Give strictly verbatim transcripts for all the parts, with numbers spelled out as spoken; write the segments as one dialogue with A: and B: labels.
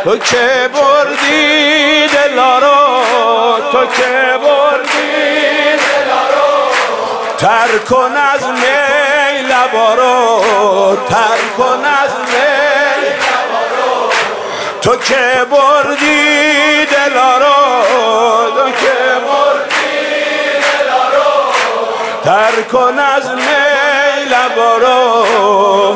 A: تو که بردی دلا رو، تو که بردی دلا رو، تر کن از می لبا رو، تر کن از می لبا رو. تو که بردی دلا رو، تو که بردی دلا رو، تر کن از می لبا رو.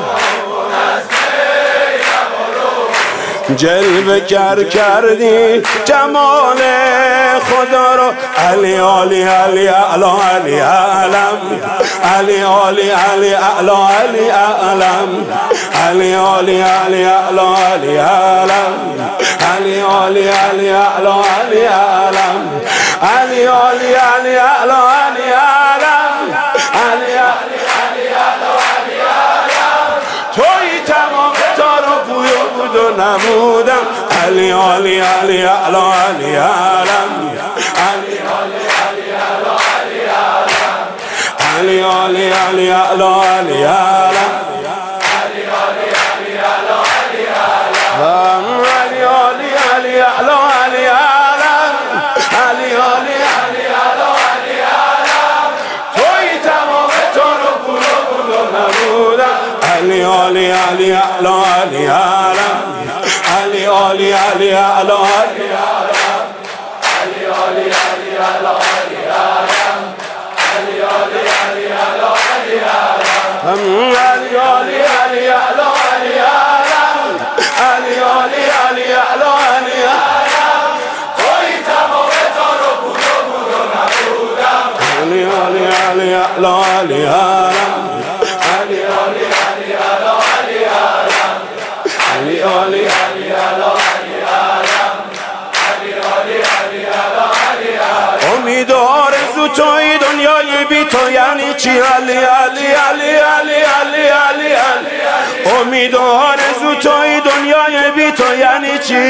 A: جلوه گر کردی جمال خدا رو، علی علی علی اعلی علی علم، علی علی علی اعلی علی علم، علی علی علی اعلی علی علم، علی علی علی اعلی علی علم، علی علی علی اعلی علی علم، علی علی علی اعلی علم. توی تمام تارو پویو بود و نمودم، علی علی علی اعلی علی علم، علی علی علی اعلی علی علم، علی علی علی اعلی علی علم، علی علی علی اعلی علی علم، علی علی علی اعلی علی علم، علی علی علی اعلی علی علم. توی تمام تارو پویو بود و نمودم، علی علی علی اعلی علی علم، علی علی علی اعلی علی علم، علی علی علی اعلی علی علم، علی علی علی اعلی علی علم، علی علی علی اعلی علی علم، علی علی علی اعلی علی علم. توی تمام تارو بود و بود و نبودم، علی علی علی اعلی علی علم، علی علی علی اعلی علی علم، علی علی علی اعلی علم، علی علی علی اعلی علم. امید و آرزو توی دنیای بی تو یعنی چی؟ علی علی علی علی علی علی علی. امید و آرزو توی دنیای بی تو یعنی چی؟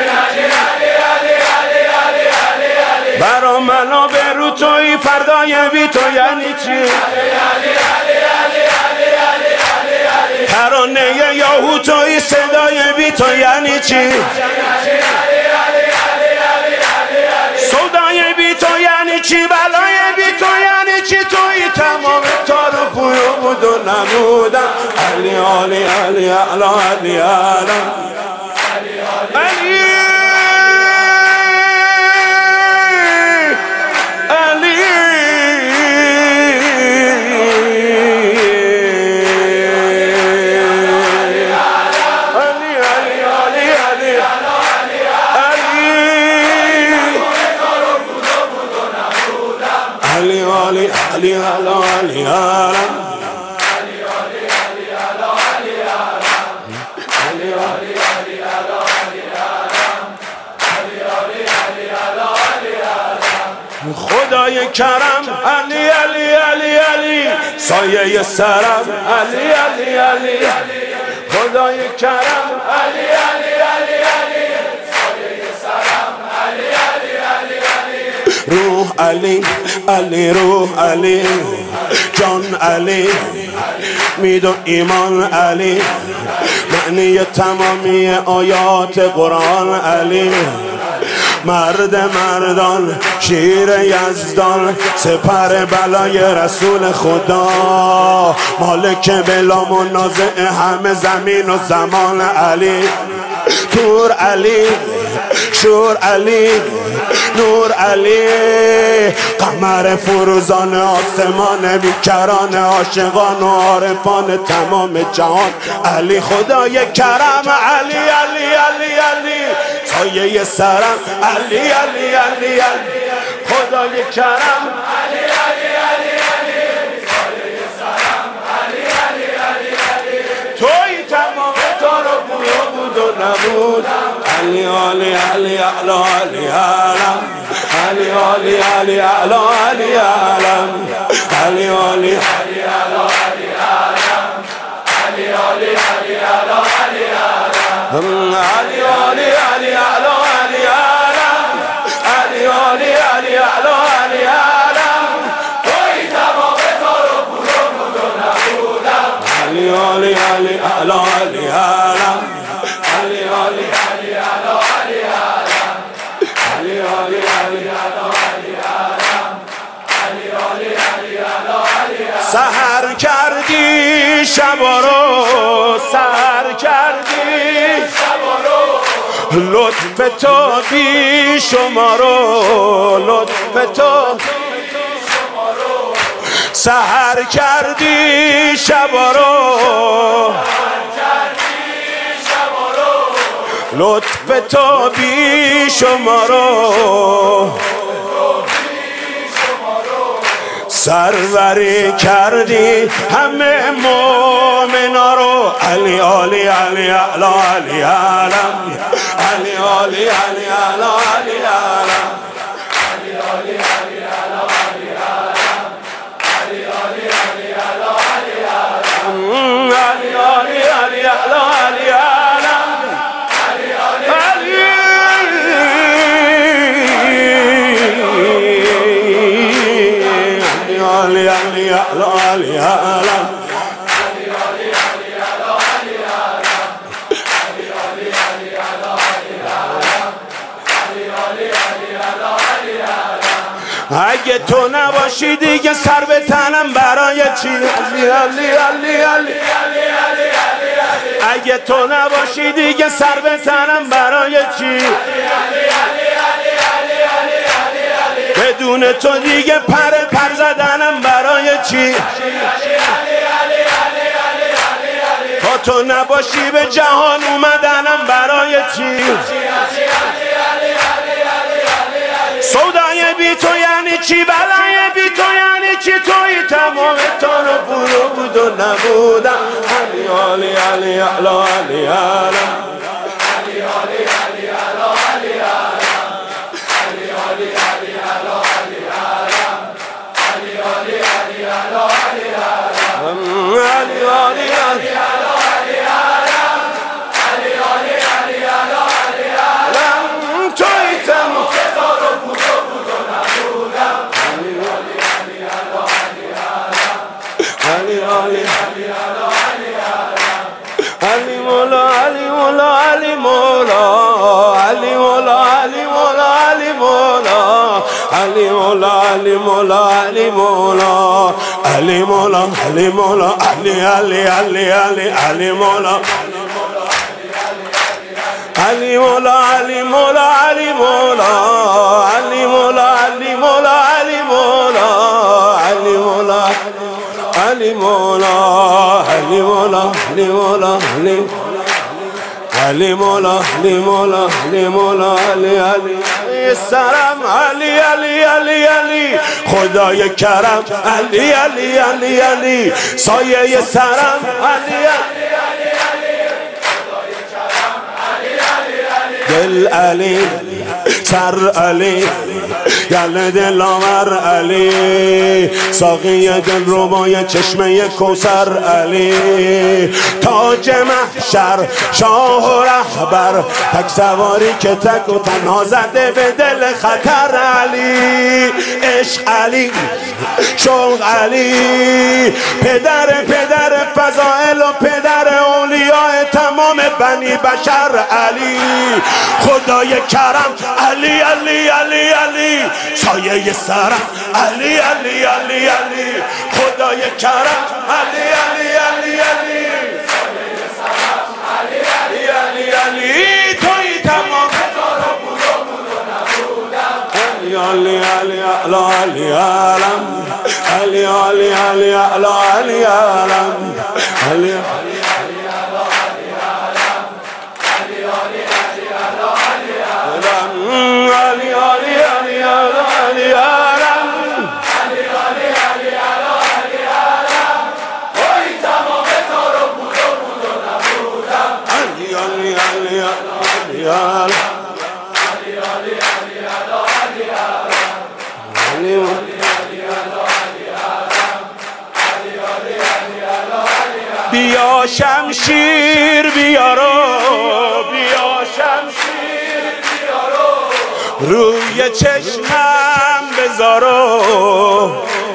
A: برا من و برو توی فردای بی تو یعنی چی؟ ترانه یاهو توی صدای بی تو یعنی چی؟ سودای بی تو یعنی چی؟ بلای بی تو یعنی چی؟ توی تمام تارو پویو بود و نمودم، علی علی علی اعلی علی علم، علی علی علی علی علی علم، علی علی علی علی علم، علی علی علی علی علم، علی علی علی علی علم. خدای کرم علی علی علی علی، سایه سرم علی علی علی، خدای کرم علی علی علی علی، سایه سرم علی علی علی علی. روح علی علی روح علی، جان علی، مید و ایمان علی، معنی تمامی آیات قرآن علی، مرد مردان شیر یزدان، سپر بلای رسول خدا، مالک بلا منازع همه زمین و زمان علی، تور علی، شور علی، نور علی، قمر فروزان آسمان، بیکران عاشقان و عارفان تمام جهان علی، خدای کرم علی علی علی علی، سایه سرم علی علی علی علی، خدای کرم علی علی علی علی، سایه سرم علی علی علی علی. توی تمام تارو پویو بود و نبود، علی علی علی اعلی علی علم، علی علی علی اعلی علی علم، علی علی علی اعلی علی علم، علی علی علی اعلی علی علم، علی علی علی اعلی علی علم، علی علی علی اعلی علی علم. توی تمام تارو پویو بود و نبودم، علی علی علی اعلی علی علم، علی علی علی اعلی شبا رو سر کردی، لطف تو بی شما رو، لطف تو سحر کردی شبا رو، لطف تو بی شما رو، سروری کردی همه مومنا رو. علی علی علی علی علی علم، علی علی علی علی علی علم، علی علی علی علی علی علم، علی علی علی علی علم، علی علی علی علی علم، علی علی علی علم. اگه تو نباشی دیگه سر به تنم برای چی؟ علی علی علی علی، اگه تو نباشی دیگه سر به تنم برای چی؟ بدون تو دیگه پر پر زدنم برای چی؟ تا تو نباشی به جهان اومدنم برای چی؟ سودای بی تو یعنی چی؟ بلای بی تو یعنی چی؟ توی تمام تان و بود و بود و نبودم. علی علی علی علی علی علم، علی علی علی علی علی علم، علی علی علی علی علم، علی علی علی علی علم، علی علی علی علی علم، علی علی علی علی علم، توی تمام علی مولا علی مولا علی مولا علی مولا علی مولا علی مولا علی مولا علی مولا علی مولا علی مولا علی مولا علی علی علی علی علی مولا علی مولا علی مولا علی مولا علی مولا علی مولا علی مولا علی مولا علی مولا علی مولا علی مولا علی مولا علی مولا علی مولا علی علی سرم علی علی علی علی خدای کرم علی علی علی علی سایه سرم علی علی دل علی سر علی گل دلاور علی ساقی دل ربای چشمه کوثر علی تاج محشر شاه و رهبر تک سواری که تک و تنها زده به دل خطر علی عشق علی شوق علی پدر پدر فضائل و پدر اولیاء تمام بنی بشر علی خدای کرم علی علی علی علی سایه سرم علی علی علی علی خدای کرم علی علی علی علی سایه سرم علی علی علی علی توی تمام علی علی علی علی علم علی علی علی علی علم علی بیا شمشیر بیارو بیا شمشیر بیارو روی چشمم بذارو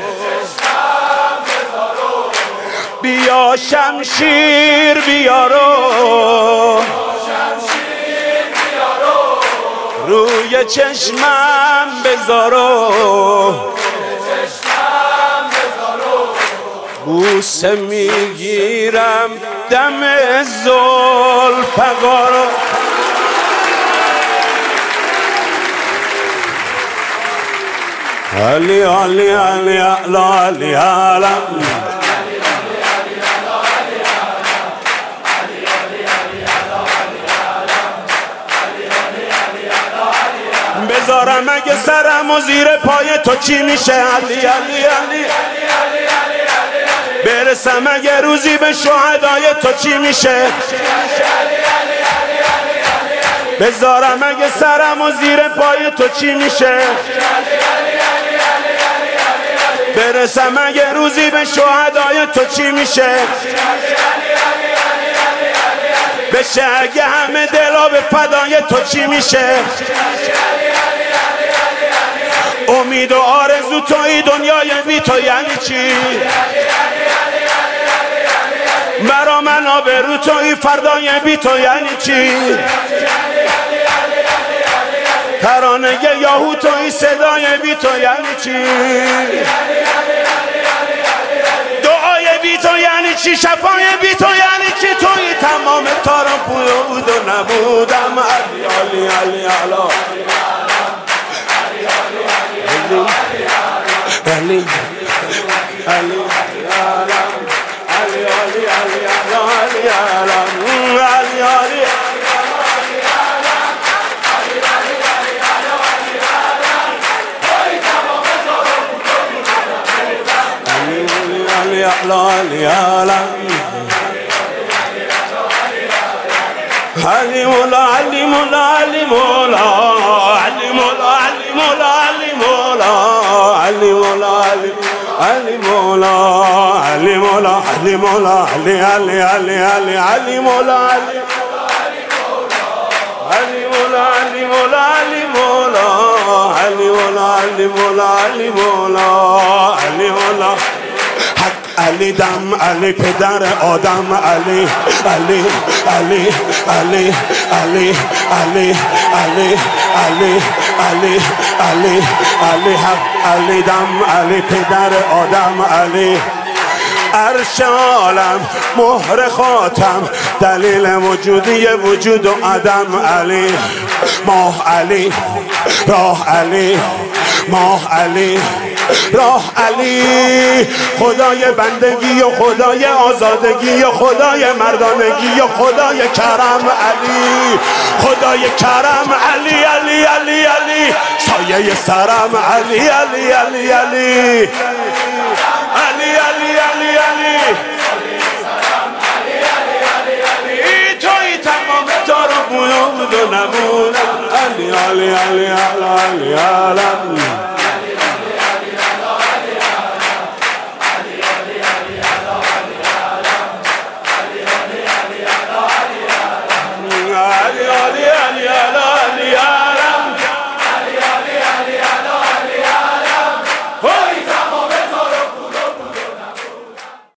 A: بیا شمشیر بیارو روی چشمم بذارو بوسه میگیرم دم زلفقا رو علی علی علی علی علی علم بذارم اگه سرم و زیر پای تو چی میشه علی علی علی برسم اگه روزی به شهدای تو چی میشه بذارم اگه سرم و زیر پای تو چی میشه برسم اگه روزی به شهدای تو چی میشه بشه اگه همه دلا به فدای تو چی میشه امید و آرزو توی دنیای بی تو یعنی چی برا من آبرو توی فردای بی تو یعنی چی ترانه یاهو توی صدای بی تو یعنی چی دعای بی تو یعنی چی شفای بی تو یعنی چی توی تمام تارم بود و نبودم علی علی علی علی علی علی علی علی علی علی علی مولا علی مولا علی مولا علی مولا علی مولا علی مولا علی مولا علی مولا علی مولا علی مولا علی علی علی علی علی مولا علی علی مولا علی مولا علی مولا علی مولا علی مولا علی مولا علی مولا علی دم علی پدر آدم علی علی علی علی علی علی علی علی علی علی علی حق علی دم علی پدر آدم علی عرش عالم مهر خاتم دلیل وجودی وجود و عدم علی ماه علی راه علی ماه علی راه علی خدای بندگی و خدای آزادگی و خدای مردانگی و خدای کرم علی خدای کرم علی علی علی علی سایه سرم علی علی علی علی علی علی علی علی توی تمام تارو بود و نبود علی علی علی علی علی علی علی